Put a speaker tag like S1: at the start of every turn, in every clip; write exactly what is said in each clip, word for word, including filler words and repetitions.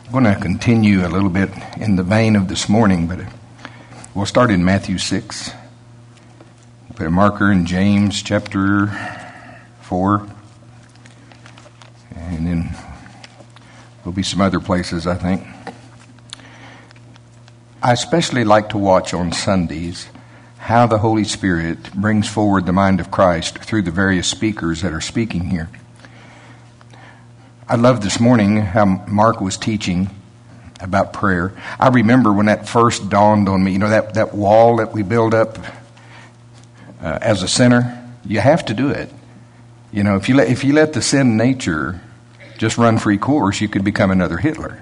S1: I'm going to continue a little bit in the vein of this morning, but we'll start in Matthew six. Put a marker in James chapter four. And then there'll be some other places, I think. I especially like to watch on Sundays how the Holy Spirit brings forward the mind of Christ through the various speakers that are speaking here. I love this morning how Mark was teaching about prayer. I remember when that first dawned on me, you know, that, that wall that we build up uh, as a sinner, you have to do it. You know, if you let, if you let the sin nature just run free course, you could become another Hitler.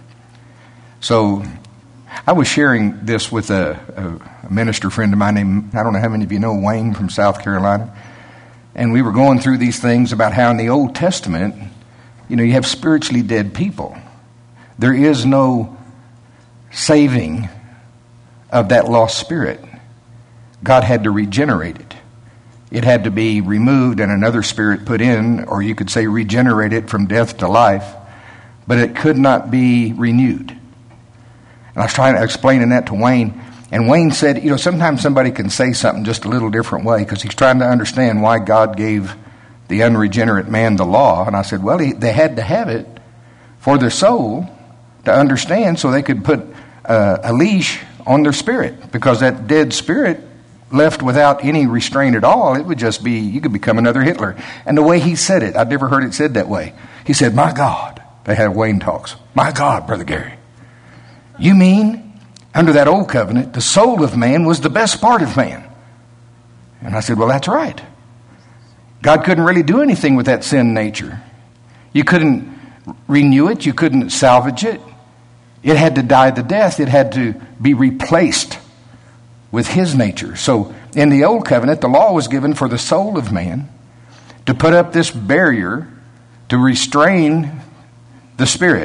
S1: So I was sharing this with a, a, a minister friend of mine named, I don't know how many of you know Wayne from South Carolina. And we were going through these things about how in the Old Testament, you know, you have spiritually dead people. There is no saving of that lost spirit. God had to regenerate it. It had to be removed and another spirit put in, or you could say regenerate it from death to life, but it could not be renewed. And I was trying to explain that to Wayne, and Wayne said, you know, sometimes somebody can say something just a little different way because he's trying to understand why God gave the unregenerate man the law. And I said, well, he, they had to have it for their soul to understand so they could put uh, a leash on their spirit, because that dead spirit left without any restraint at all, it would just be, you could become another Hitler. And the way he said it, I'd never heard it said that way. He said, my God, they had Wayne talks. My God, Brother Gary. You mean, under that old covenant, the soul of man was the best part of man? And I said, well, that's right. God couldn't really do anything with that sin nature. You couldn't renew it. You couldn't salvage it. It had to die the death. It had to be replaced with his nature. So in the old covenant, the law was given for the soul of man to put up this barrier to restrain the spirit.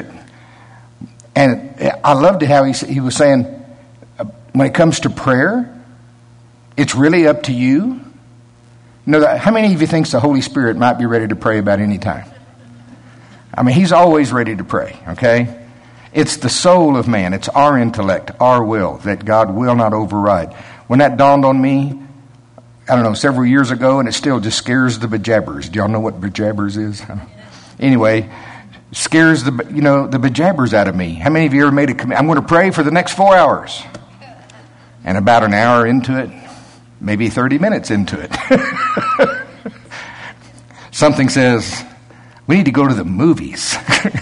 S1: And I loved it how he, he was saying, when it comes to prayer, it's really up to you. You know, how many of you thinks the Holy Spirit might be ready to pray about any time? I mean, he's always ready to pray, okay? It's the soul of man. It's our intellect, our will, that God will not override. When that dawned on me, I don't know, several years ago, and it still just scares the bejabbers. Do y'all know what bejabbers is? Anyway, scares the, you know, the bejabbers out of me. How many of you ever made a commitment? I'm going to pray for the next four hours. And about an hour into it, maybe thirty minutes into it, something says, we need to go to the movies.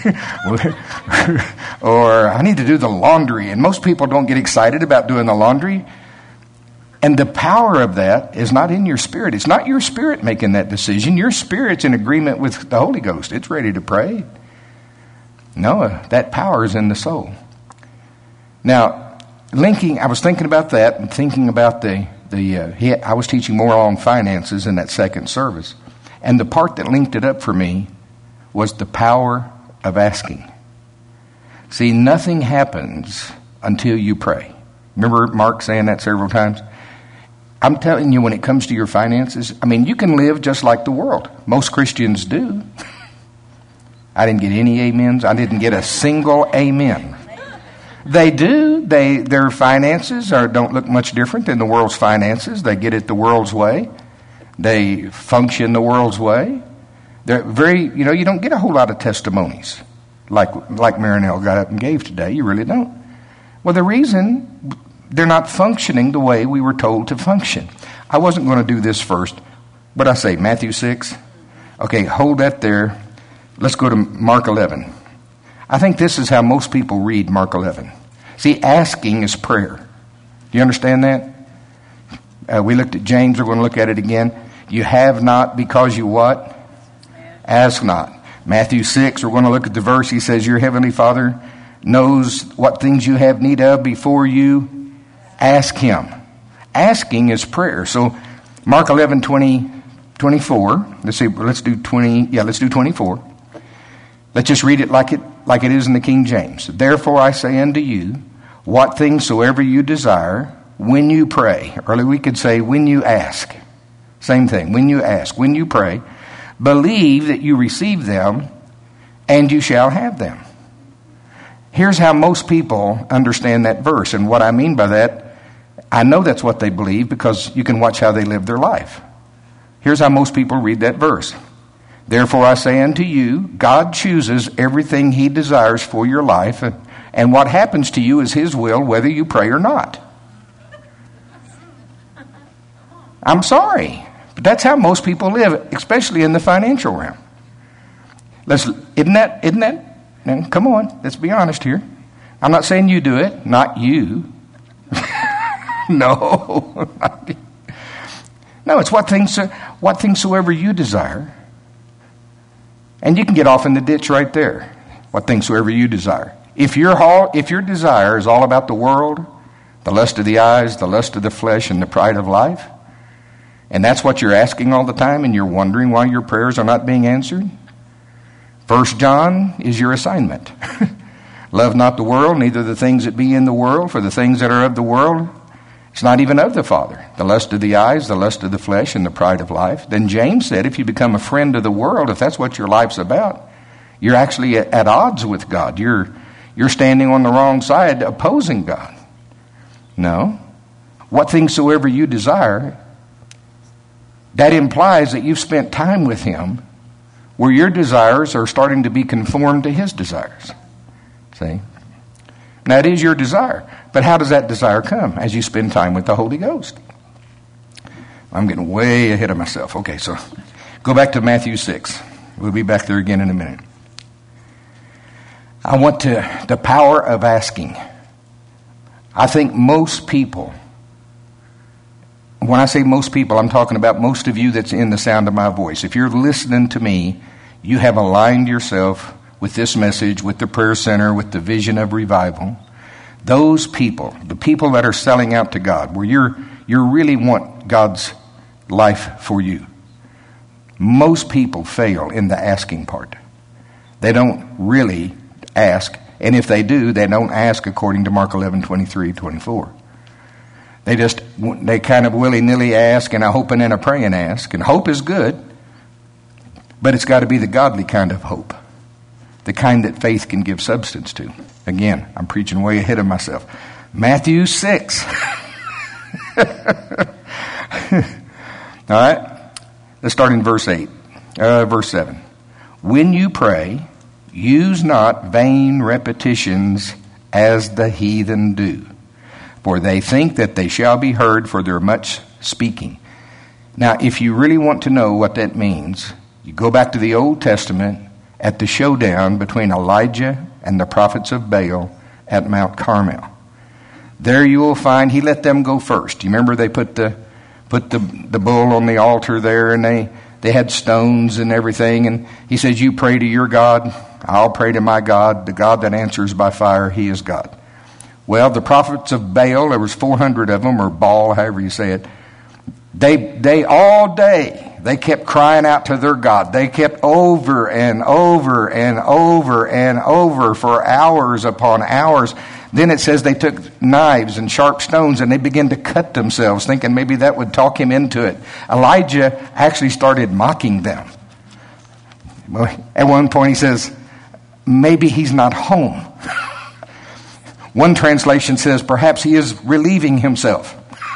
S1: Or I need to do the laundry. And most people don't get excited about doing the laundry. And the power of that is not in your spirit. It's not your spirit making that decision. Your spirit's in agreement with the Holy Ghost. It's ready to pray. No, that power is in the soul. Now, linking, I was thinking about that and thinking about the, the uh, he, I was teaching more on finances in that second service. And the part that linked it up for me was the power of asking. See, nothing happens until you pray. Remember Mark saying that several times? I'm telling you, when it comes to your finances, I mean, you can live just like the world. Most Christians do. I didn't get any amens. I didn't get a single amen. They do. They their finances are don't look much different than the world's finances. They get it the world's way. They function the world's way. They're very, you know, you don't get a whole lot of testimonies like like Marinelle got up and gave today. You really don't. Well, the reason, they're not functioning the way we were told to function. I wasn't going to do this first. What I say, Matthew six? Okay, hold that there. Let's go to Mark eleven. I think this is how most people read Mark eleven. See, asking is prayer. Do you understand that? Uh, we looked at James. We're going to look at it again. You have not because you what? Ask not. Matthew six, we're going to look at the verse. He says, your heavenly Father knows what things you have need of before you ask him. Asking is prayer. So Mark eleven, twenty, twenty-four. Let's see, let's do twenty. Yeah, let's do twenty-four. Let's just read it like it like it is in the King James. Therefore I say unto you, what things soever you desire, when you pray, or we could say when you ask. Same thing. When you ask, when you pray, believe that you receive them, and you shall have them. Here's how most people understand that verse. And what I mean by that, I know that's what they believe because you can watch how they live their life. Here's how most people read that verse. Therefore I say unto you, God chooses everything he desires for your life, and what happens to you is his will, whether you pray or not. I'm sorry, but that's how most people live, especially in the financial realm. Let's, isn't that, isn't that, now, come on, let's be honest here. I'm not saying you do it, not you. No. No, it's what things, what things soever you desire. And you can get off in the ditch right there. What things soever you desire. If your all, if your desire is all about the world, the lust of the eyes, the lust of the flesh, and the pride of life, and that's what you're asking all the time, and you're wondering why your prayers are not being answered, First John is your assignment. Love not the world, neither the things that be in the world, for the things that are of the world, it's not even of the Father. The lust of the eyes, the lust of the flesh, and the pride of life. Then James said, if you become a friend of the world, if that's what your life's about, you're actually at, at odds with God. You're, you're standing on the wrong side, opposing God. No. What things soever you desire, that implies that you've spent time with him where your desires are starting to be conformed to his desires. See? Now, it is your desire. But how does that desire come? As you spend time with the Holy Ghost. I'm getting way ahead of myself. Okay, so go back to Matthew six. We'll be back there again in a minute. I want to, the power of asking. I think most people, when I say most people, I'm talking about most of you that's in the sound of my voice. If you're listening to me, you have aligned yourself with this message, with the prayer center, with the vision of revival. Those people, the people that are selling out to God, where you're you really want God's life for you. Most people fail in the asking part. They don't really ask, and if they do, they don't ask according to Mark eleven, twenty-three, twenty-four. They just, they kind of willy-nilly ask, and a hoping and a praying ask. And hope is good, but it's got to be the godly kind of hope. The kind that faith can give substance to. Again, I'm preaching way ahead of myself. Matthew six. All right. Let's start in verse eight. Uh, verse seven. When you pray, use not vain repetitions as the heathen do. For they think that they shall be heard for their much speaking. Now, if you really want to know what that means, you go back to the Old Testament at the showdown between Elijah and the prophets of Baal at Mount Carmel. There you will find he let them go first. You remember they put the put the, the bull on the altar there, and they, they had stones and everything. And he says, you pray to your God, I'll pray to my God. The God that answers by fire, he is God. Well, the prophets of Baal, there was four hundred of them, or Baal, however you say it. They, they all day, they kept crying out to their God. They kept over and over and over and over for hours upon hours. Then it says they took knives and sharp stones and they began to cut themselves, thinking maybe that would talk him into it. Elijah actually started mocking them. At one point he says, maybe he's not home. One translation says, perhaps he is relieving himself.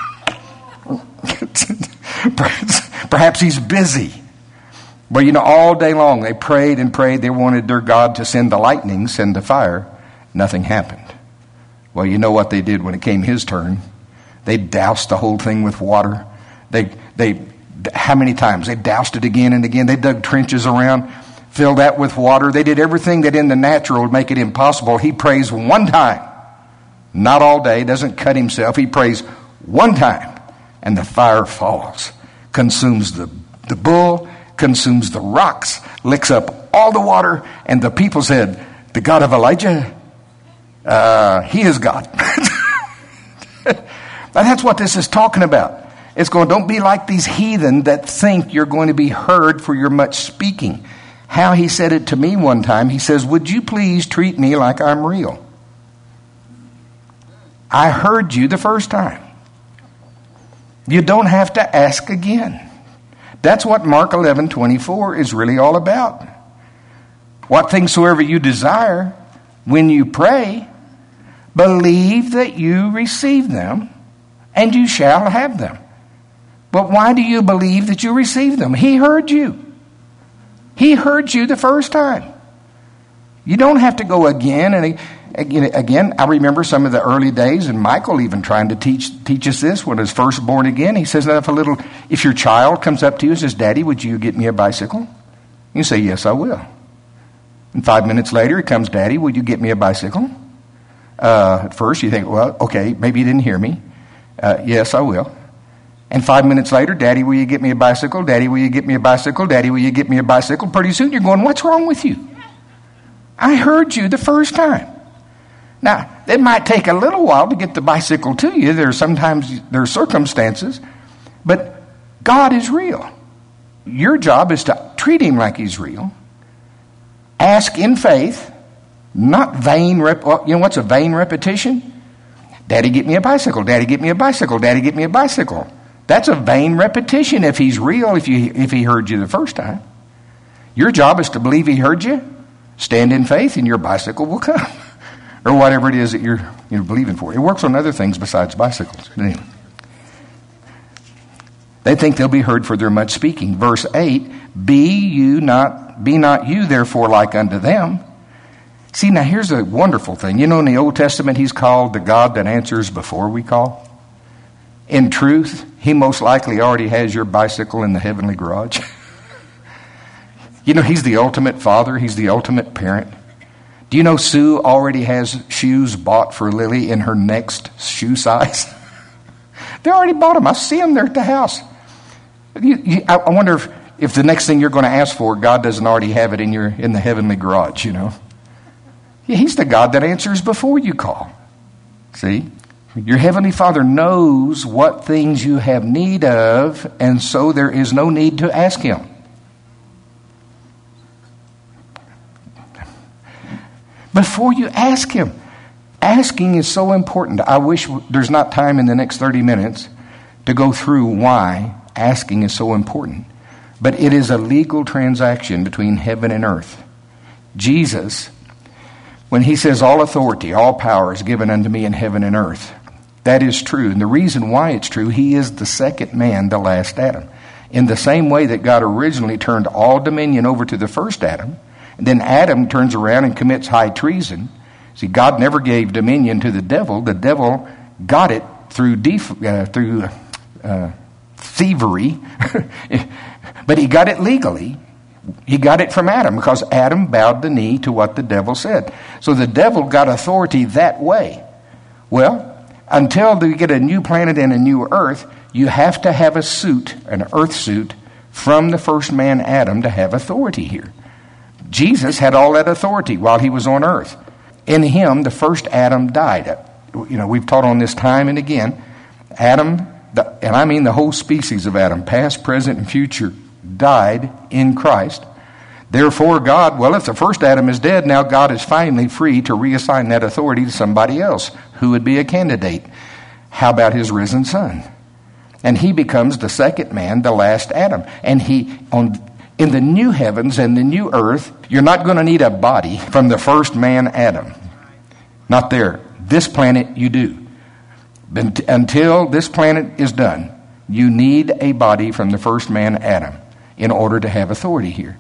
S1: perhaps, perhaps he's busy. But you know, all day long they prayed and prayed. They wanted their God to send the lightning, send the fire. Nothing happened. Well, you know what they did when it came his turn. They doused the whole thing with water. They, they, how many times? They doused it again and again. They dug trenches around, filled that with water. They did everything that in the natural would make it impossible. He prays one time. Not all day, doesn't cut himself. He prays one time, and the fire falls, consumes the, the bull, consumes the rocks, licks up all the water, and the people said, the God of Elijah, uh, he is God. That's what this is talking about. It's going, don't be like these heathen that think you're going to be heard for your much speaking. How he said it to me one time, he says, would you please treat me like I'm real? I heard you the first time. You don't have to ask again. That's what Mark eleven twenty-four is really all about. What things soever you desire, when you pray, believe that you receive them, and you shall have them. But why do you believe that you receive them? He heard you. He heard you the first time. You don't have to go again and again. Again, I remember some of the early days, and Michael even trying to teach teach us this when he was first born again. He says that if a little, if your child comes up to you and says, "Daddy, would you get me a bicycle?" You say, "Yes, I will." And five minutes later, it comes, "Daddy, would you get me a bicycle?" Uh, at first, you think, "Well, okay, maybe you didn't hear me." Uh, yes, I will. And five minutes later, "Daddy, will you get me a bicycle? Daddy, will you get me a bicycle? Daddy, will you get me a bicycle?" Pretty soon you're going, "What's wrong with you? I heard you the first time." Now, it might take a little while to get the bicycle to you. There are sometimes there are circumstances, but God is real. Your job is to treat him like he's real. Ask in faith, not vain. Rep- you know what's a vain repetition? "Daddy, get me a bicycle. Daddy, get me a bicycle. Daddy, get me a bicycle." That's a vain repetition if he's real, if you if he heard you the first time. Your job is to believe he heard you, stand in faith, and your bicycle will come. Or whatever it is that you're, you're believing for. It works on other things besides bicycles. Anyway. They think they'll be heard for their much speaking. Verse eight, be you not, be not you therefore like unto them. See, now here's a wonderful thing. You know, in the Old Testament, he's called the God that answers before we call. In truth, he most likely already has your bicycle in the heavenly garage. You know, he's the ultimate father. He's the ultimate parent. Do you know Sue already has shoes bought for Lily in her next shoe size? They already bought them. I see them there at the house. You, you, I wonder if, if the next thing you're going to ask for, God doesn't already have it in your in the heavenly garage, you know. Yeah, he's the God that answers before you call. See? Your heavenly Father knows what things you have need of, and so there is no need to ask him. Before you ask him. Asking is so important. I wish there's not time in the next thirty minutes to go through why asking is so important. But it is a legal transaction between heaven and earth. Jesus, when he says all authority, all power is given unto me in heaven and earth, that is true. And the reason why it's true, he is the second man, the last Adam. In the same way that God originally turned all dominion over to the first Adam, and then Adam turns around and commits high treason. See, God never gave dominion to the devil. The devil got it through def- uh, through uh, thievery, but he got it legally. He got it from Adam because Adam bowed the knee to what the devil said. So the devil got authority that way. Well, until they get a new planet and a new earth, you have to have a suit, an earth suit, from the first man Adam to have authority here. Jesus had all that authority while he was on earth. In him, the first Adam died. You know, we've taught on this time and again. Adam, the, and I mean the whole species of Adam, past, present, and future, died in Christ. Therefore, God, well, if the first Adam is dead, now God is finally free to reassign that authority to somebody else who would be a candidate. How about his risen son? And he becomes the second man, the last Adam. And he, on in the new heavens and the new earth, you're not going to need a body from the first man, Adam. Not there. This planet, you do. But until this planet is done, you need a body from the first man, Adam, in order to have authority here.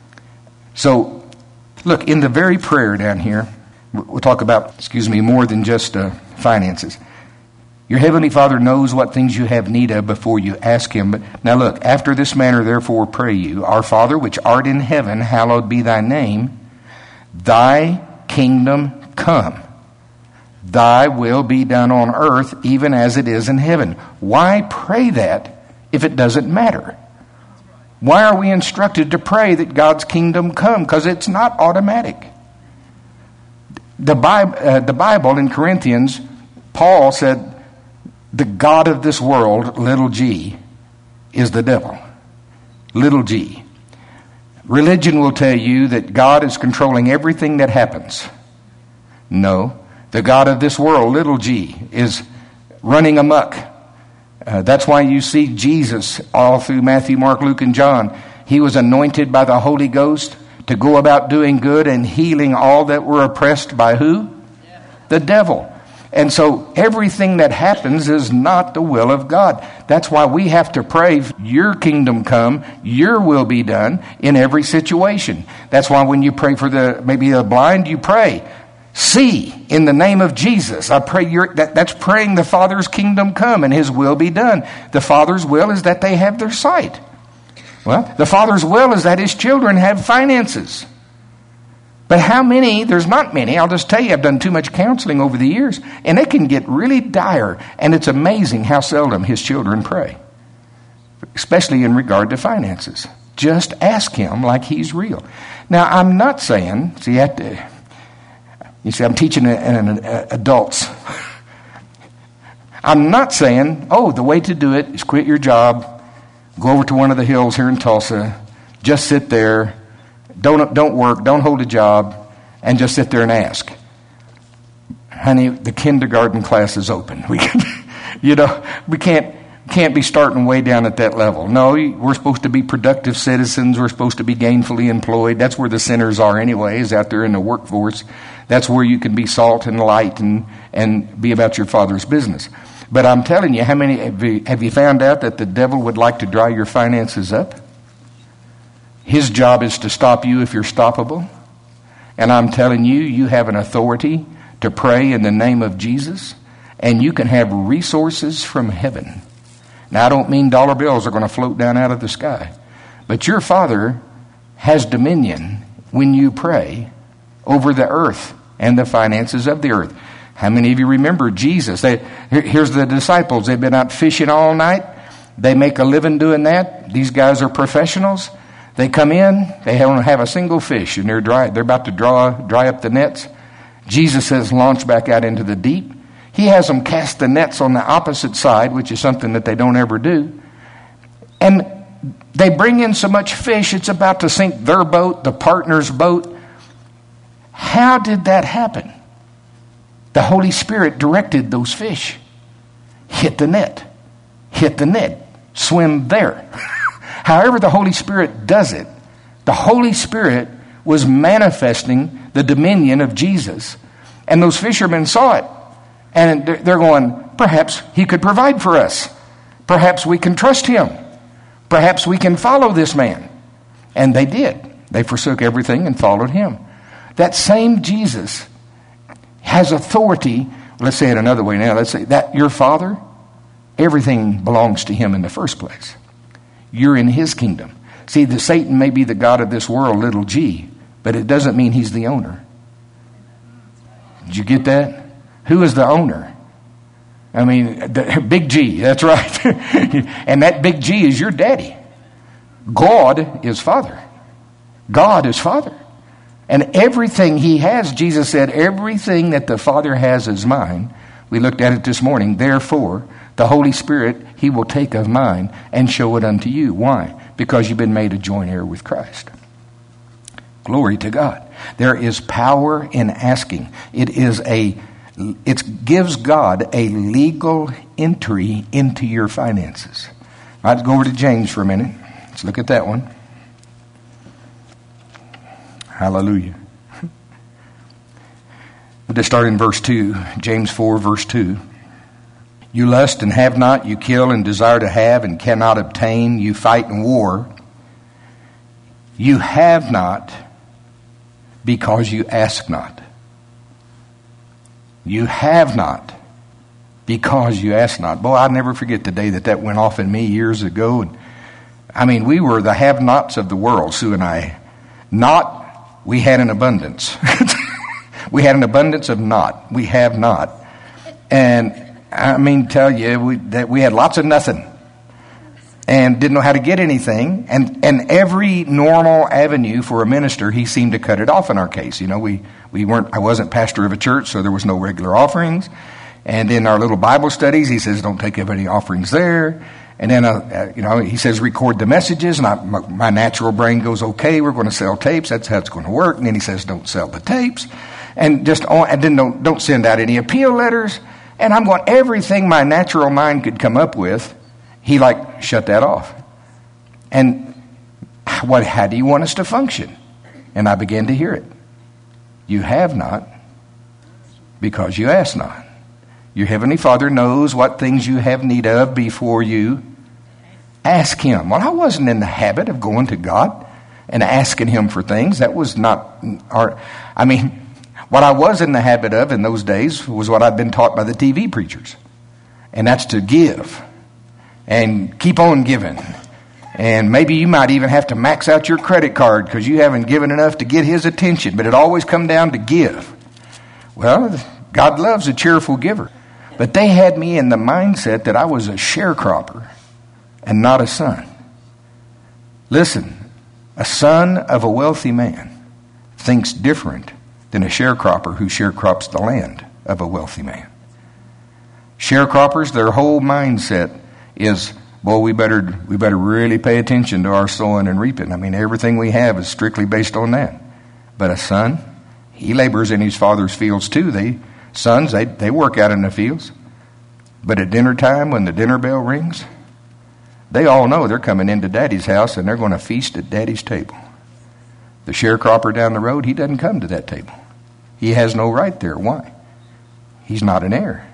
S1: So, look, in the very prayer down here, we'll talk about, excuse me, more than just uh, finances. Your heavenly Father knows what things you have need of before you ask him. But now look, after this manner therefore pray you, Our Father which art in heaven, hallowed be thy name. Thy kingdom come. Thy will be done on earth even as it is in heaven. Why pray that if it doesn't matter? Why are we instructed to pray that God's kingdom come? Because it's not automatic. The Bible, uh, the Bible in Corinthians, Paul said, the God of this world, little g, is the devil. Little g. Religion will tell you that God is controlling everything that happens. No. The God of this world, little g, is running amok. Uh, that's why you see Jesus all through Matthew, Mark, Luke, and John. He was anointed by the Holy Ghost to go about doing good and healing all that were oppressed by who? The devil. And so everything that happens is not the will of God. That's why we have to pray, your kingdom come, your will be done in every situation. That's why when you pray for the maybe the blind, you pray, see, in the name of Jesus. I pray your, that, that's praying the Father's kingdom come and his will be done. The Father's will is that they have their sight. Well, the Father's will is that his children have finances. But how many, there's not many, I'll just tell you, I've done too much counseling over the years, and it can get really dire, and it's amazing how seldom his children pray, especially in regard to finances. Just ask him like he's real. Now, I'm not saying, see, you have to, you see, I'm teaching an, an, an adults. I'm not saying, oh, the way to do it is quit your job, go over to one of the hills here in Tulsa, just sit there, Don't don't work, don't hold a job, and just sit there and ask. Honey, the kindergarten class is open. We can, you know, we can't can't be starting way down at that level. No, we're supposed to be productive citizens. We're supposed to be gainfully employed. That's where the sinners are anyways, out there in the workforce. That's where you can be salt and light and, and be about your Father's business. But I'm telling you, how many have you, have you found out that the devil would like to dry your finances up? His job is to stop you if you're stoppable. And I'm telling you, you have an authority to pray in the name of Jesus, and you can have resources from heaven. Now, I don't mean dollar bills are going to float down out of the sky, but your Father has dominion when you pray over the earth and the finances of the earth. How many of you remember Jesus? They, here's the disciples. They've been out fishing all night. They make a living doing that. These guys are professionals. They come in, they don't have a single fish, and they're dry. They're about to draw, dry up the nets. Jesus says, launch back out into the deep. He has them cast the nets on the opposite side, which is something that they don't ever do. And they bring in so much fish, it's about to sink their boat, the partner's boat. How did that happen? The Holy Spirit directed those fish. Hit the net. Hit the net. Swim there. However the Holy Spirit does it, the Holy Spirit was manifesting the dominion of Jesus. And those fishermen saw it. And they're going, perhaps he could provide for us. Perhaps we can trust him. Perhaps we can follow this man. And they did. They forsook everything and followed him. That same Jesus has authority. Let's say it another way now. Let's say that your Father, everything belongs to him in the first place. You're in his kingdom. See, the Satan may be the god of this world, little g, but it doesn't mean he's the owner. Did you get that? Who is the owner? I mean, the, big G, that's right. And that big G is your daddy. God is Father. God is Father. And everything he has, Jesus said, everything that the Father has is mine. We looked at it this morning. Therefore, the Holy Spirit, he will take of mine and show it unto you. Why? Because you've been made a joint heir with Christ. Glory to God. There is power in asking. It is a, it gives God a legal entry into your finances. All right, let's go over to James for a minute. Let's look at that one. Hallelujah. We'll just start in verse two. James four, verse two. You lust and have not, you kill and desire to have and cannot obtain, you fight in war. You have not because you ask not. You have not because you ask not. Boy, I'll never forget the day that that went off in me years ago. And I mean, we were the have-nots of the world, Sue and I. Not, we had an abundance. We had an abundance of not. We have not. And I mean, tell you, we, that we had lots of nothing and didn't know how to get anything. And, and every normal avenue for a minister, he seemed to cut it off in our case. You know, we, we weren't, I wasn't pastor of a church, so there was no regular offerings. And in our little Bible studies, he says, don't take up any offerings there. And then, uh, you know, he says, record the messages. And I, my, my natural brain goes, okay, we're going to sell tapes. That's how it's going to work. And then he says, don't sell the tapes. And just, and then don't, don't send out any appeal letters. And I'm going, everything my natural mind could come up with, he like shut that off. And what? How do you want us to function? And I began to hear it. You have not because you ask not. Your heavenly Father knows what things you have need of before you ask him. Well, I wasn't in the habit of going to God and asking him for things. That was not our, I mean, what I was in the habit of in those days was what I'd been taught by the T V preachers. And that's to give and keep on giving. And maybe you might even have to max out your credit card because you haven't given enough to get his attention. But it always come down to give. Well, God loves a cheerful giver. But they had me in the mindset that I was a sharecropper and not a son. Listen, a son of a wealthy man thinks different than a sharecropper who sharecrops the land of a wealthy man. Sharecroppers, their whole mindset is, boy, we better we better really pay attention to our sowing and reaping. I mean, everything we have is strictly based on that. But a son, he labors in his father's fields too. They sons, they, they work out in the fields. But at dinner time, when the dinner bell rings, they all know they're coming into Daddy's house and they're going to feast at Daddy's table. The sharecropper down the road, he doesn't come to that table. He has no right there. Why? He's not an heir.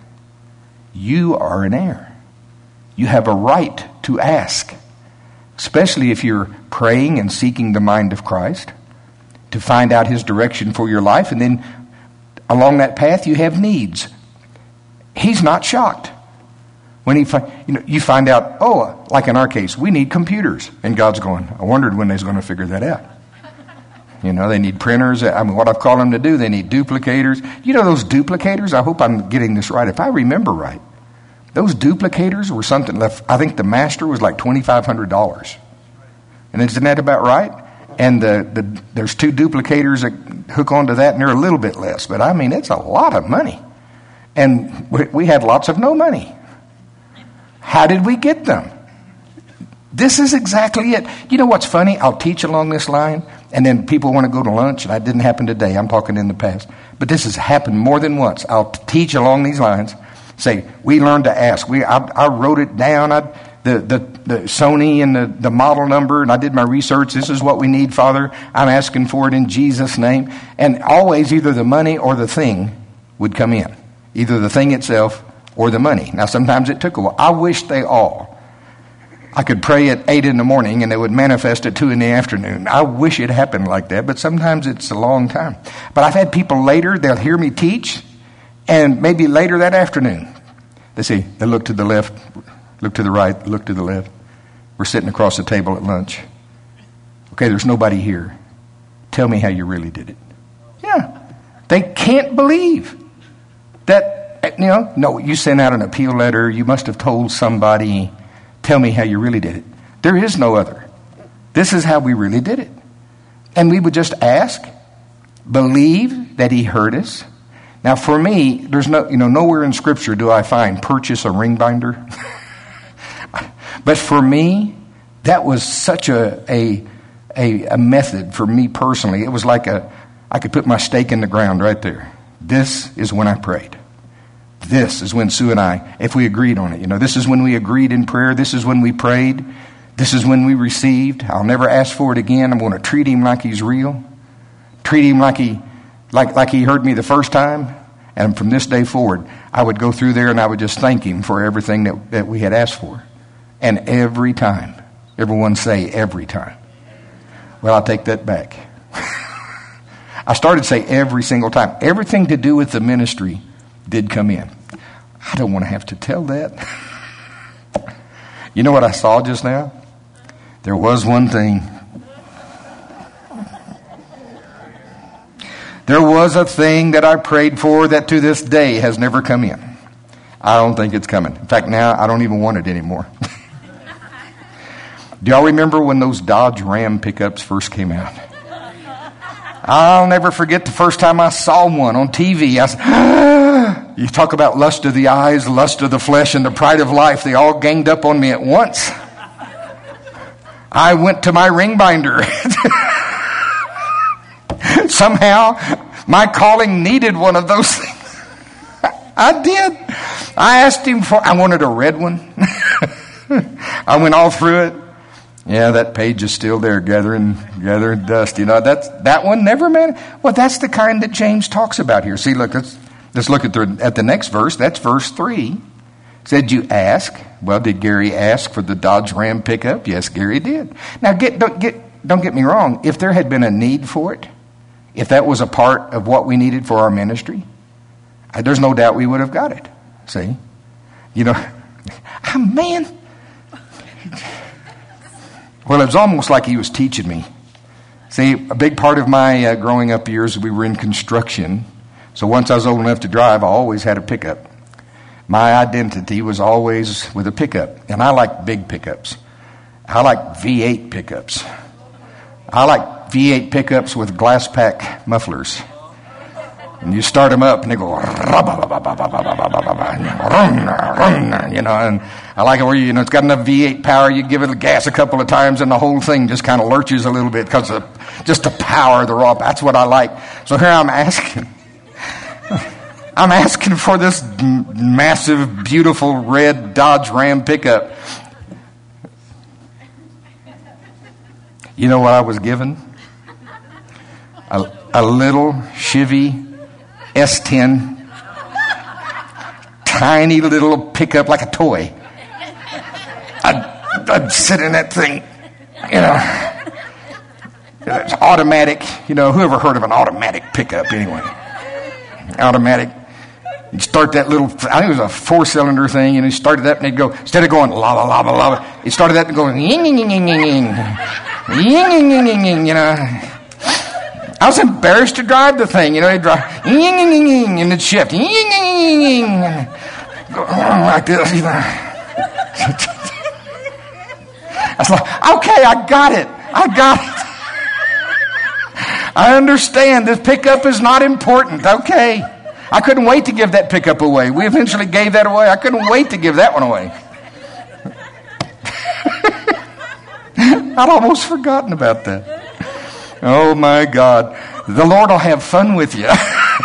S1: You are an heir. You have a right to ask, especially if you're praying and seeking the mind of Christ to find out his direction for your life. And then along that path, you have needs. He's not shocked. When he, fi- you know, you find out, oh, like in our case, we need computers. And God's going, I wondered when they was going to figure that out. You know, they need printers. I mean, what I've called them to do, they need duplicators. You know those duplicators? I hope I'm getting this right. If I remember right, those duplicators were something left, I think the master was like twenty-five hundred dollars. And isn't that about right? And the, the there's two duplicators that hook onto that, and they're a little bit less. But I mean, it's a lot of money. And we, we had lots of no money. How did we get them? This is exactly it. You know what's funny? I'll teach along this line, and then people want to go to lunch, and that didn't happen today. I'm talking in the past. But this has happened more than once. I'll teach along these lines, say, we learned to ask. We, I, I wrote it down, I, the, the, the Sony and the, the model number, and I did my research. This is what we need, Father. I'm asking for it in Jesus' name. And always either the money or the thing would come in. Either the thing itself or the money. Now, sometimes it took a while. I wish they all. I could pray at eight in the morning and it would manifest at two in the afternoon. I wish it happened like that, but sometimes it's a long time. But I've had people later, they'll hear me teach, and maybe later that afternoon, they say, they look to the left, look to the right, look to the left. We're sitting across the table at lunch. Okay, there's nobody here. Tell me how you really did it. Yeah. They can't believe that, you know, no, you sent out an appeal letter. You must have told somebody. Tell me how you really did it. There is no other. This is how we really did it. And we would just ask, believe that he heard us. Now for me, there's no, you know, nowhere in Scripture do I find purchase a ring binder. But for me, that was such a, a, a, a method for me personally. It was like a, I could put my stake in the ground right there. This is when I prayed. This is when Sue and I, if we agreed on it, you know, this is when we agreed in prayer. This is when we prayed. This is when we received. I'll never ask for it again. I'm going to treat him like he's real. Treat him like he, like, like he heard me the first time. And from this day forward, I would go through there and I would just thank him for everything that, that we had asked for. And every time, everyone say every time. Well, I'll take that back. I started to say every single time. Everything to do with the ministry did come in. I don't want to have to tell that. You know what I saw just now? There was one thing. There was a thing that I prayed for that to this day has never come in. I don't think it's coming. In fact, now I don't even want it anymore. Do y'all remember when those Dodge Ram pickups first came out? I'll never forget the first time I saw one on T V. I said, ah! You talk about lust of the eyes, lust of the flesh, and the pride of life. They all ganged up on me at once. I went to my ring binder. Somehow, my calling needed one of those things. I did. I asked him for, I wanted a red one. I went all through it. Yeah, that page is still there, gathering, gathering dust. You know, that's, that one never, man. Well, that's the kind that James talks about here. See, look, let's, let's look at the, at the next verse. That's verse three. Said you ask. Well, did Gary ask for the Dodge Ram pickup? Yes, Gary did. Now, get, don't, get, don't get me wrong. If there had been a need for it, if that was a part of what we needed for our ministry, there's no doubt we would have got it. See? You know, oh, man. Well, it was almost like he was teaching me. See, a big part of my uh, growing up years, we were in construction. So once I was old enough to drive, I always had a pickup. My identity was always with a pickup. And I like big pickups. I like V eight pickups. I like V eight pickups with glass pack mufflers. And you start them up and they go, you know, and I like it where, you know, it's got enough V eight power, you give it a gas a couple of times and the whole thing just kind of lurches a little bit because of just the power of the raw. That's what I like. So here I'm asking. I'm asking for this massive, beautiful red Dodge Ram pickup. You know what I was given? A, a little Chevy S ten, tiny little pickup like a toy. I'd, I'd sit in that thing, you know. It's automatic. You know, whoever heard of an automatic pickup anyway? Automatic. You start that little, I think it was a four-cylinder thing, and you started that, and it'd go, instead of going la la la la la, it started that and going ying ying ying ying ying ying ying ying ying ying, you know. I was embarrassed to drive the thing, you know. It'd drive ying ying ying ying, and it'd shift ying ying ying ying ying, and go like this, you know. I was like, okay, I got it, I got it. I understand this pickup is not important. Okay. I couldn't wait to give that pickup away. We eventually gave that away. I couldn't wait to give that one away. I'd almost forgotten about that. Oh my God. The Lord will have fun with you.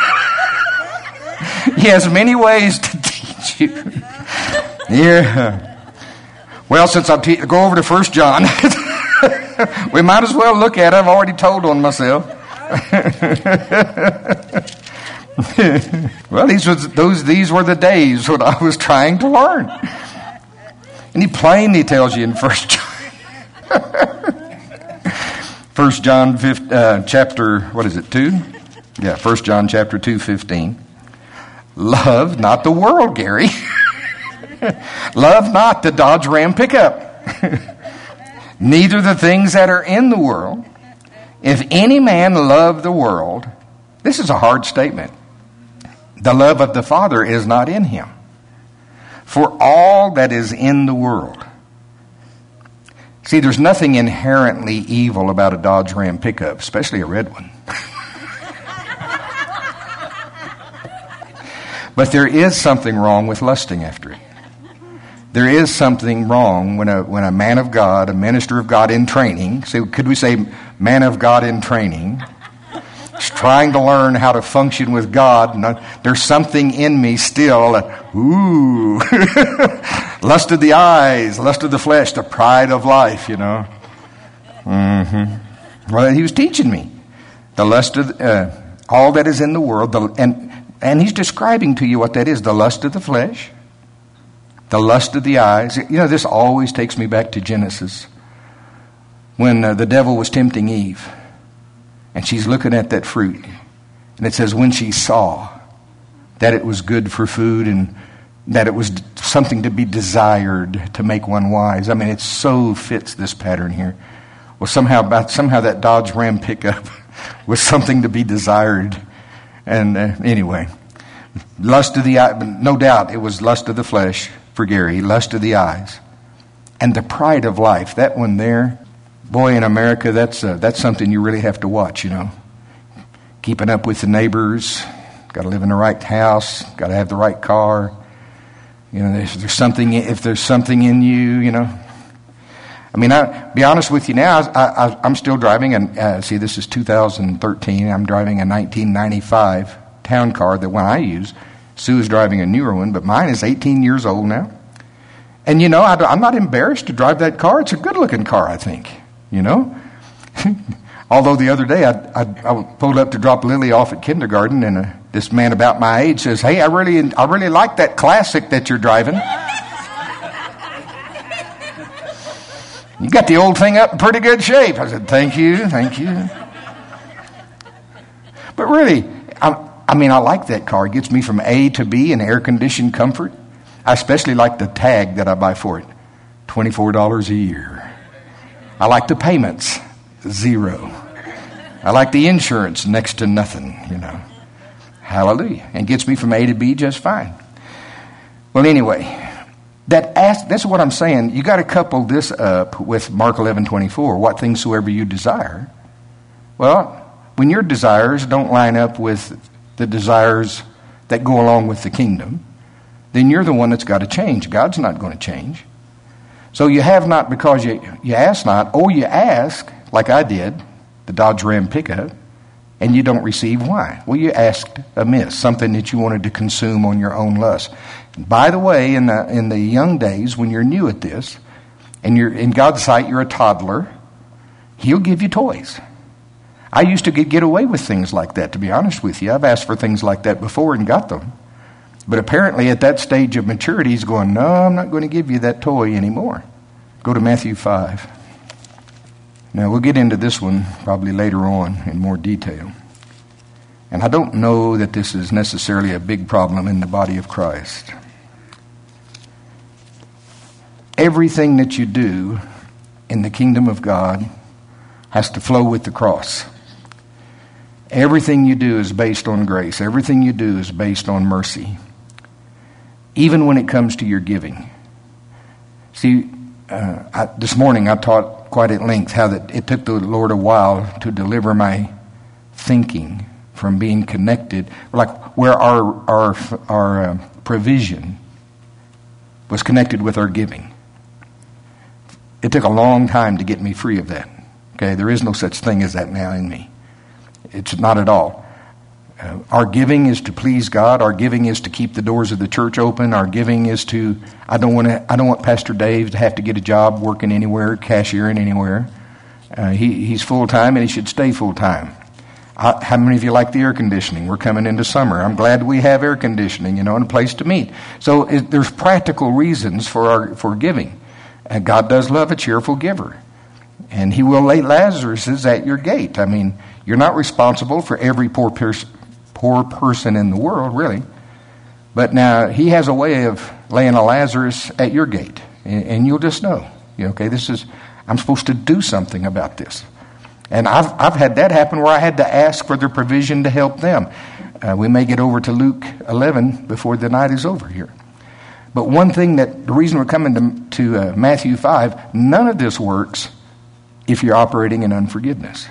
S1: He has many ways to teach you. Yeah. Well, since I'll te- go over to First John, we might as well look at it. I've already told on myself. Well, these was those these were the days when I was trying to learn. And he plainly tells you in First John, First John uh, chapter, what is it, two? Yeah, First John chapter two, fifteen. Love not the world, Gary. Love not the Dodge Ram pickup. Neither the things that are in the world. If any man love the world, this is a hard statement. The love of the Father is not in him. For all that is in the world. See, there's nothing inherently evil about a Dodge Ram pickup, especially a red one. But there is something wrong with lusting after it. There is something wrong when a when a man of God, a minister of God in training, so could we say man of God in training, is trying to learn how to function with God. And there's something in me still, uh, ooh, lust of the eyes, lust of the flesh, the pride of life, you know. Mm-hmm. Well, he was teaching me the lust of uh, all that is in the world, the, and and he's describing to you what that is: the lust of the flesh, the lust of the eyes. You know, this always takes me back to Genesis when uh, the devil was tempting Eve. And she's looking at that fruit. And it says, when she saw that it was good for food and that it was something to be desired to make one wise. I mean, it so fits this pattern here. Well, somehow about somehow that Dodge Ram pickup was something to be desired. And uh, anyway, lust of the eye, no doubt it was lust of the flesh for Gary, lust of the eyes. And the pride of life, that one there. Boy, in America, that's uh, that's something you really have to watch, you know. Keeping up with the neighbors, got to live in the right house, got to have the right car. You know, there's, there's something, if there's something in you, you know. I mean, I be honest with you now, I, I, I'm still driving, and uh, see, this is two thousand thirteen. I'm driving a nineteen ninety-five town car, the one I use. Sue is driving a newer one, but mine is eighteen years old now. And, you know, I, I'm not embarrassed to drive that car. It's a good-looking car, I think, you know. Although the other day I, I, I pulled up to drop Lily off at kindergarten, and uh, this man about my age says, "Hey, I really, I really like that Classic that you're driving. You got the old thing up in pretty good shape." I said, "Thank you, thank you." But really, I, I mean, I like that car. It gets me from A to B in air-conditioned comfort. I especially like the tag that I buy for it, twenty-four dollars a year. I like the payments, zero. I like the insurance, next to nothing, you know. Hallelujah. And gets me from A to B just fine. Well, anyway, that ask, that's what I'm saying. You got to couple this up with Mark eleven twenty-four. What things soever you desire. Well, when your desires don't line up with the desires that go along with the kingdom, then you're the one that's got to change. God's not going to change. So you have not because you, you ask not, or you ask, like I did, the Dodge Ram pickup, and you don't receive. Why? Well, you asked amiss, something that you wanted to consume on your own lust. By the way, in the in the young days, when you're new at this, and you're in God's sight, you're a toddler, He'll give you toys. I used to get, get away with things like that, to be honest with you. I've asked for things like that before and got them. But apparently at that stage of maturity, He's going, "No, I'm not going to give you that toy anymore." Go to Matthew five. Now, we'll get into this one probably later on in more detail. And I don't know that this is necessarily a big problem in the body of Christ. Everything that you do in the kingdom of God has to flow with the cross. Everything you do is based on grace. Everything you do is based on mercy. Even when it comes to your giving. See, uh, I, this morning I taught quite at length how that it took the Lord a while to deliver my thinking from being connected, like where our our our uh, provision was connected with our giving. It took a long time to get me free of that. Okay, there is no such thing as that now in me. It's not at all. Uh, our giving is to please God. Our giving is to keep the doors of the church open. Our giving is to, I don't want to, I don't want Pastor Dave to have to get a job working anywhere, cashiering anywhere. Uh, he, he's full-time and he should stay full-time. I, how many of you like the air conditioning? We're coming into summer. I'm glad we have air conditioning, you know, and a place to meet. So it, there's practical reasons for our, for giving. And God does love a cheerful giver. And He will lay Lazarus at your gate. I mean, you're not responsible for every poor person. poor person in the world, really. But now He has a way of laying a Lazarus at your gate. And, and you'll just know, you know, okay, this is, I'm supposed to do something about this. And I've, I've had that happen where I had to ask for their provision to help them. Uh, we may get over to Luke eleven before the night is over here. But one thing that, the reason we're coming to, to uh, Matthew five, none of this works if you're operating in unforgiveness.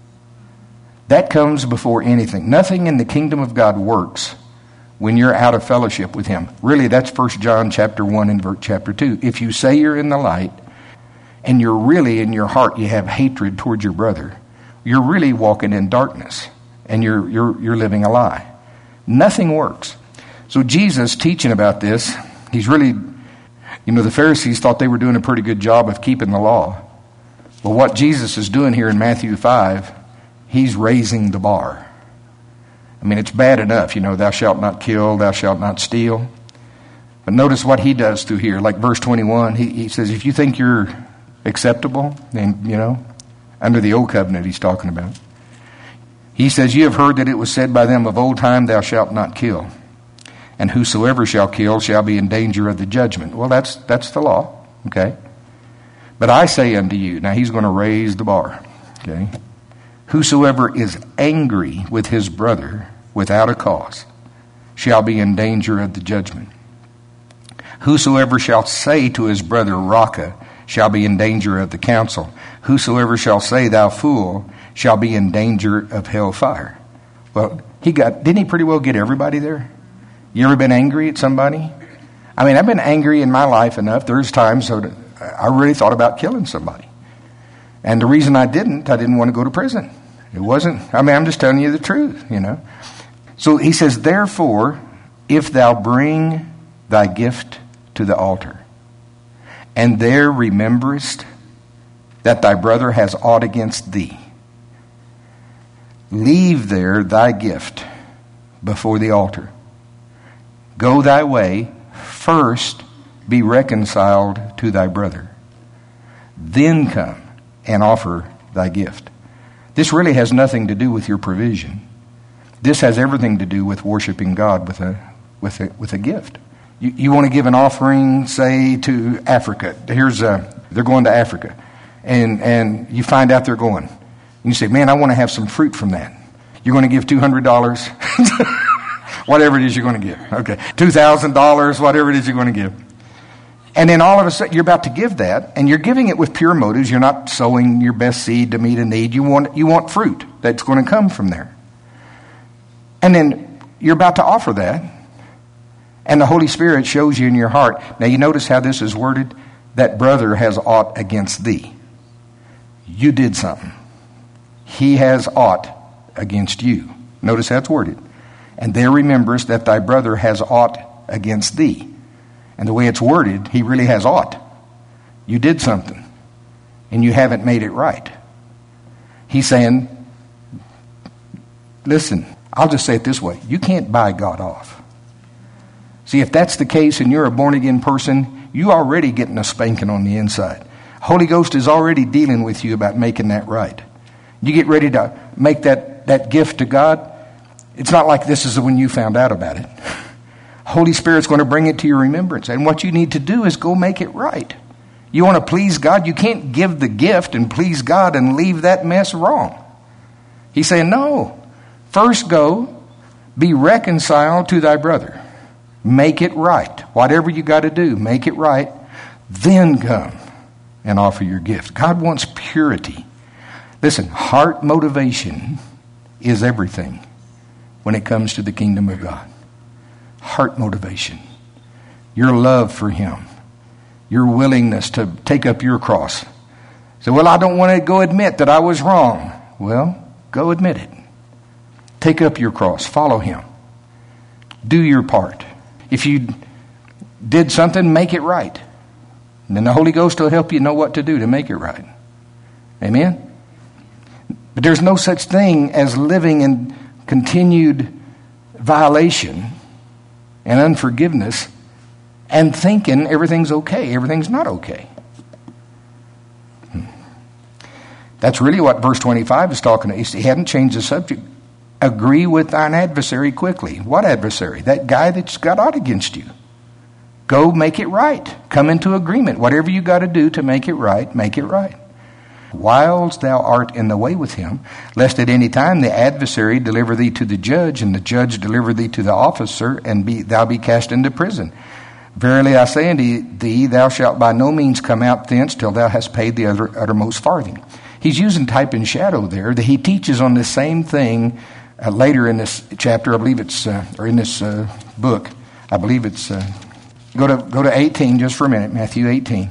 S1: That comes before anything. Nothing in the kingdom of God works when you're out of fellowship with Him. Really, that's First John chapter one and verse chapter two. If you say you're in the light and you're really in your heart you have hatred towards your brother, you're really walking in darkness and you're you're you're living a lie. Nothing works. So Jesus teaching about this, He's really, you know, the Pharisees thought they were doing a pretty good job of keeping the law. Well, what Jesus is doing here in Matthew five, He's raising the bar. I mean, it's bad enough, you know, thou shalt not kill, thou shalt not steal. But notice what He does through here. Like verse twenty-one, he, he says, if you think you're acceptable, then, you know, under the old covenant He's talking about. He says, you have heard that it was said by them of old time, thou shalt not kill. And whosoever shall kill shall be in danger of the judgment. Well, that's that's the law, okay? But I say unto you, now He's going to raise the bar, okay? Whosoever is angry with his brother without a cause shall be in danger of the judgment. Whosoever shall say to his brother, Raca, shall be in danger of the council. Whosoever shall say, thou fool, shall be in danger of hellfire. Well, he got, didn't he pretty well get everybody there? You ever been angry at somebody? I mean, I've been angry in my life enough. There's times that I really thought about killing somebody. And the reason I didn't, I didn't want to go to prison. It wasn't, I mean, I'm just telling you the truth, you know. So he says, therefore, if thou bring thy gift to the altar. and there rememberest that thy brother has aught against thee, leave there thy gift before the altar. Go thy way, first be reconciled to thy brother. Then come and offer thy gift. This really has nothing to do with your provision. This has everything to do with worshiping God with a with a with a gift. You, you want to give an offering, say, to Africa. Here's a, they're going to Africa. And and you find out they're going. And you say, man, I want to have some fruit from that. You're going to give two hundred dollars. Whatever it is you're going to give. Okay. two thousand dollars, whatever it is you're going to give. And then all of a sudden you're about to give that, and you're giving it with pure motives. You're not sowing your best seed to meet a need. You want you want fruit that's going to come from there. And then you're about to offer that, and the Holy Spirit shows you in your heart. Now you notice how this is worded? That brother has aught against thee. You did something. He has aught against you. Notice how it's worded. And there rememberest that thy brother has aught against thee. And the way it's worded, he really has aught. You did something, and you haven't made it right. He's saying, listen, I'll just say it this way. You can't buy God off. See, if that's the case and you're a born-again person, you already getting a spanking on the inside. Holy Ghost is already dealing with you about making that right. You get ready to make that, that gift to God. It's not like this is when you found out about it. Holy Spirit's going to bring it to your remembrance. And what you need to do is go make it right. You want to please God? You can't give the gift and please God and leave that mess wrong. He's saying, no. First go, be reconciled to thy brother. Make it right. Whatever you got to do, make it right. Then come and offer your gift. God wants purity. Listen, heart motivation is everything when it comes to the kingdom of God. Heart motivation. Your love for Him. Your willingness to take up your cross. Say, well, I don't want to go admit that I was wrong. Well, go admit it. Take up your cross. Follow Him. Do your part. If you did something, make it right. And then the Holy Ghost will help you know what to do to make it right. Amen? But there's no such thing as living in continued violation and unforgiveness and thinking everything's okay. Everything's not okay. That's really what verse twenty-five is talking about. He hadn't changed the subject. Agree with thine adversary quickly. What adversary? That guy that's got aught against you. Go make it right. Come into agreement. Whatever you got to do to make it right, make it right. Whiles thou art in the way with him, lest at any time the adversary deliver thee to the judge, and the judge deliver thee to the officer, and be, thou be cast into prison. Verily I say unto thee, thou shalt by no means come out thence till thou hast paid the utter, uttermost farthing. He's using type and shadow there. That he teaches on the same thing uh, later in this chapter. I believe it's, uh, or in this uh, book. I believe it's, uh, go to go to eighteen just for a minute, Matthew eighteen.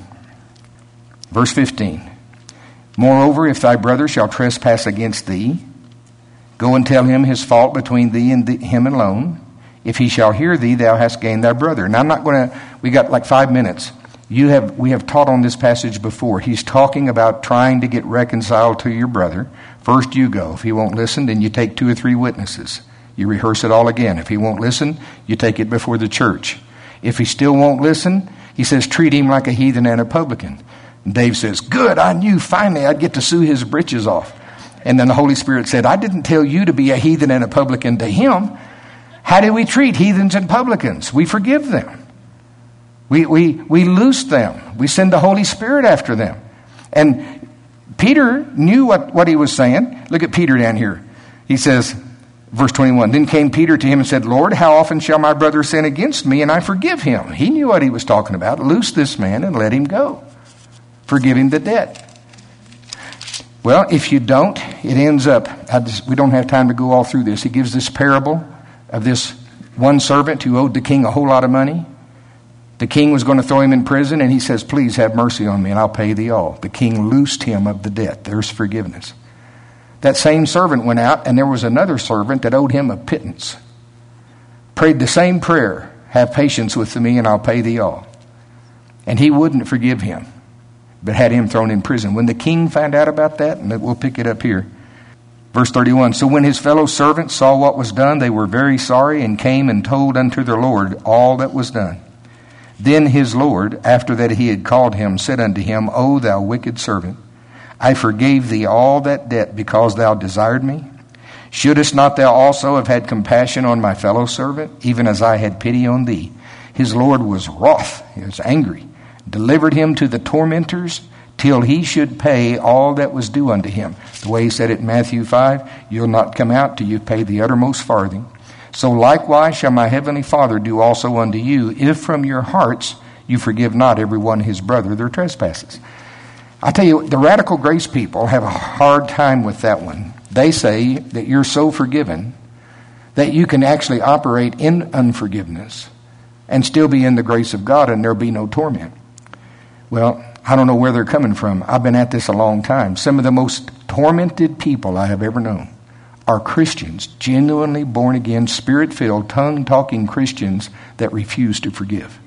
S1: Verse fifteen. Moreover, if thy brother shall trespass against thee, go and tell him his fault between thee and the, him alone. If he shall hear thee, thou hast gained thy brother. Now I'm not going to, we got like five minutes. You have, we have taught on this passage before. He's talking about trying to get reconciled to your brother. First you go. If he won't listen, then you take two or three witnesses. You rehearse it all again. If he won't listen, you take it before the church. If he still won't listen, he says, treat him like a heathen and a publican. And Dave says, good, I knew finally I'd get to sue his britches off. And then the Holy Spirit said, I didn't tell you to be a heathen and a publican to him. How do we treat heathens and publicans? We forgive them. We, we, we loose them. We send the Holy Spirit after them. And Peter knew what, what he was saying. Look at Peter down here. He says, verse twenty-one, then came Peter to him and said, Lord, how often shall my brother sin against me and I forgive him? He knew what he was talking about. Loose this man and let him go. Forgive him the debt. Well, if you don't, it ends up, I just, we don't have time to go all through this. He gives this parable of this one servant who owed the king a whole lot of money. The king was going to throw him in prison, and he says, please have mercy on me, and I'll pay thee all. The king loosed him of the debt. There's forgiveness. That same servant went out, and there was another servant that owed him a pittance. Prayed the same prayer, have patience with me, and I'll pay thee all. And he wouldn't forgive him, but had him thrown in prison. When the king found out about that, and we'll pick it up here. Verse thirty-one, so when his fellow servants saw what was done, they were very sorry and came and told unto their Lord all that was done. Then his Lord, after that he had called him, said unto him, O thou wicked servant, I forgave thee all that debt because thou desired me. Shouldest not thou also have had compassion on my fellow servant, even as I had pity on thee? His Lord was wroth, he was angry, delivered him to the tormentors, till he should pay all that was due unto him. The way he said it in Matthew five, you'll not come out till you pay the uttermost farthing. So likewise shall my heavenly Father do also unto you, if from your hearts you forgive not every one his brother their trespasses. I tell you, the radical grace people have a hard time with that one. They say that you're so forgiven that you can actually operate in unforgiveness and still be in the grace of God and there'll be no torment. Well, I don't know where they're coming from. I've been at this a long time. Some of the most tormented people I have ever known are Christians, genuinely born-again, spirit-filled, tongue-talking Christians that refuse to forgive.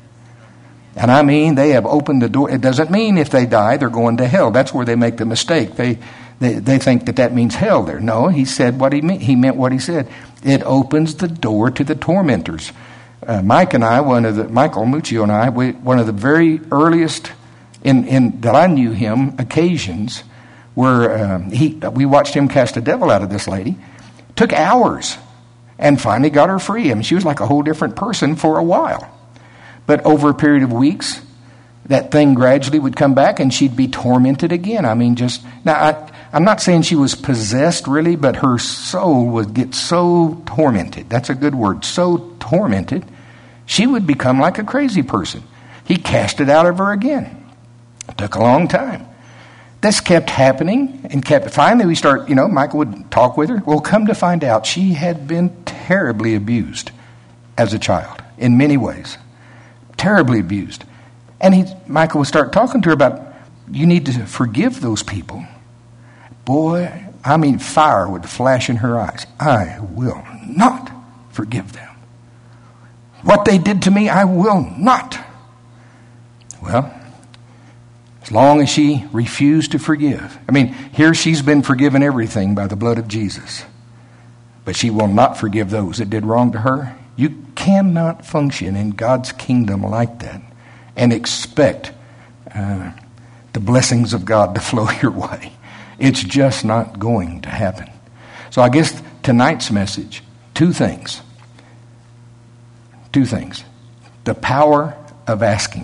S1: And I mean, they have opened the door. It doesn't mean if they die, they're going to hell. That's where they make the mistake. They they, they think that that means hell there. No, he said what he meant. He meant what he said. It opens the door to the tormentors. Uh, Mike and I, one of the, Michael Muccio and I, we, one of the very earliest in, in that I knew him occasions where um, he we watched him cast a devil out of this lady. Took hours and finally got her free. I mean, she was like a whole different person for a while. But over a period of weeks, that thing gradually would come back and she'd be tormented again. I mean, just, now I, I'm not saying she was possessed really, but her soul would get so tormented. That's a good word. So tormented, she would become like a crazy person. He cast it out of her again. It took a long time. This kept happening and kept, finally we start, you know, Michael would talk with her. Well, come to find out, she had been terribly abused as a child in many ways. Terribly abused. And he, Michael would start talking to her about, you need to forgive those people. Boy, I mean, fire would flash in her eyes. I will not forgive them. What they did to me, I will not. Well, as long as she refused to forgive. I mean, here she's been forgiven everything by the blood of Jesus. But she will not forgive those that did wrong to her. You cannot function in God's kingdom like that and expect uh, the blessings of God to flow your way. It's just not going to happen. So I guess tonight's message, two things. Two things. The power of asking.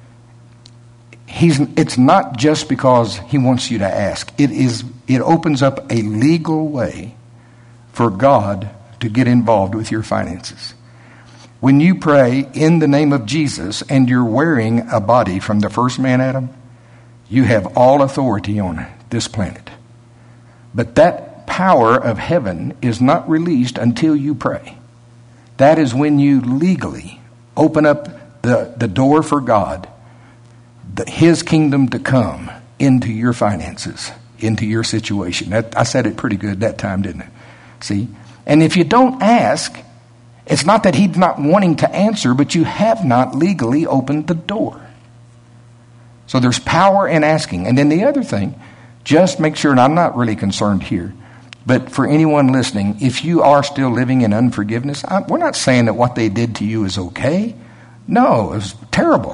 S1: He's, it's not just because he wants you to ask. It is. It opens up a legal way for God to get involved with your finances. When you pray in the name of Jesus and you're wearing a body from the first man Adam, you have all authority on this planet. But that power of heaven is not released until you pray. That is when you legally open up the, the door for God, the, his kingdom to come into your finances, into your situation. That, I said it pretty good that time, didn't it? See? And if you don't ask, it's not that he's not wanting to answer, but you have not legally opened the door. So there's power in asking. And then the other thing, just make sure, and I'm not really concerned here, but for anyone listening, if you are still living in unforgiveness, I, we're not saying that what they did to you is okay. No, it was terrible.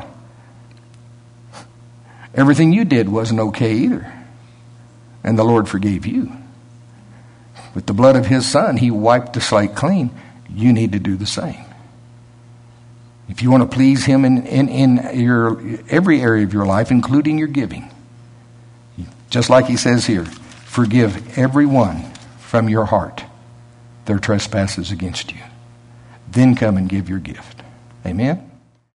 S1: Everything you did wasn't okay either. And the Lord forgave you. With the blood of his son, he wiped the slate clean. You need to do the same. If you want to please him in, in, in your every area of your life, including your giving, just like he says here, forgive everyone from your heart their trespasses against you. Then come and give your gift. Amen?